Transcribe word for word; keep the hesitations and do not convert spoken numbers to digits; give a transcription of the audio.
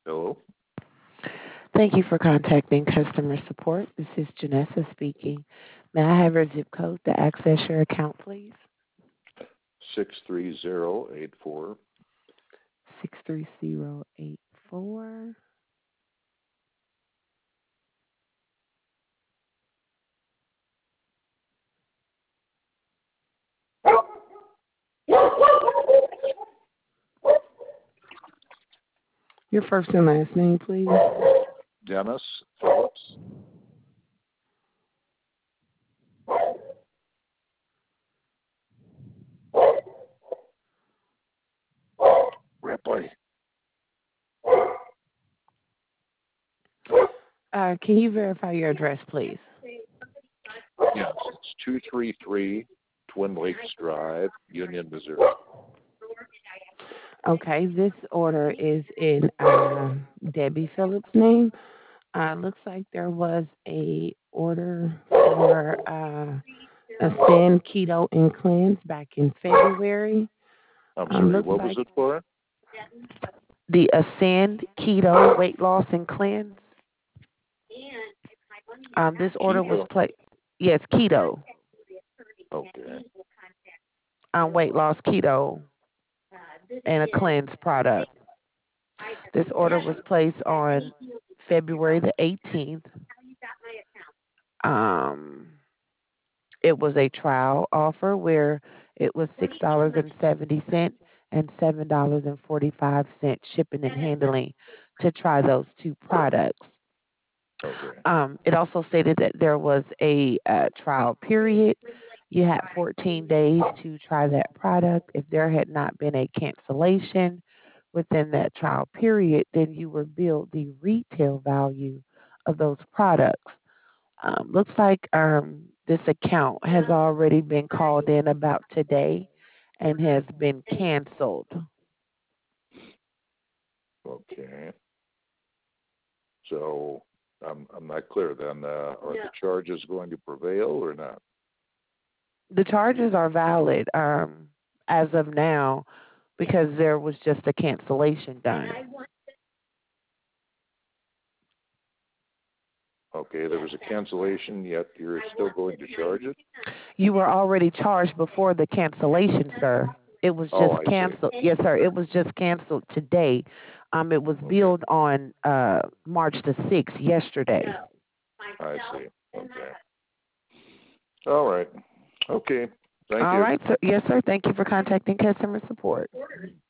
Hello? Thank you for contacting customer support. This is Janessa speaking. May I have your zip code to access your account, please? six three zero eight four. six three zero eight four. Your first and last name, please. Dennis Phillips. Ripley. Uh, can you verify your address, please? Yes, it's two three three Twin Lakes Drive, Union, Missouri. Okay, this order is in uh, Debbie Phillips' name. Uh, looks like there was a order for uh, Ascend Keto and Cleanse back in February. I'm Um, sorry, looks what was like it for? the Ascend Keto Weight Loss and Cleanse. Um, this order was Keto. placed. Yes, keto. Okay. Um, weight loss keto and a cleanse product. This order was placed on February the eighteenth. Um, it was a trial offer where it was six dollars and seventy cents and seven dollars and forty five cents shipping and handling to try those two products. Okay. Um, it also stated that there was a uh, trial period. You had fourteen days to try that product. If there had not been a cancellation within that trial period, then you were billed the retail value of those products. Um, looks like um, this account has already been called in about today and has been canceled. Okay. So I'm I'm not clear then. Uh, are the charges going to prevail or not? The charges are valid um, as of now because there was just a cancellation done. Okay, there was a cancellation, yet you're still going to charge it? You were already charged before the cancellation, sir. It was Oh, just I see. canceled. Yes, sir. It was just canceled today. Um, it was Okay. billed on uh March the sixth, yesterday. I see. Okay. All right. Okay. Thank All you. right, sir. Yes, sir. Thank you for contacting customer support.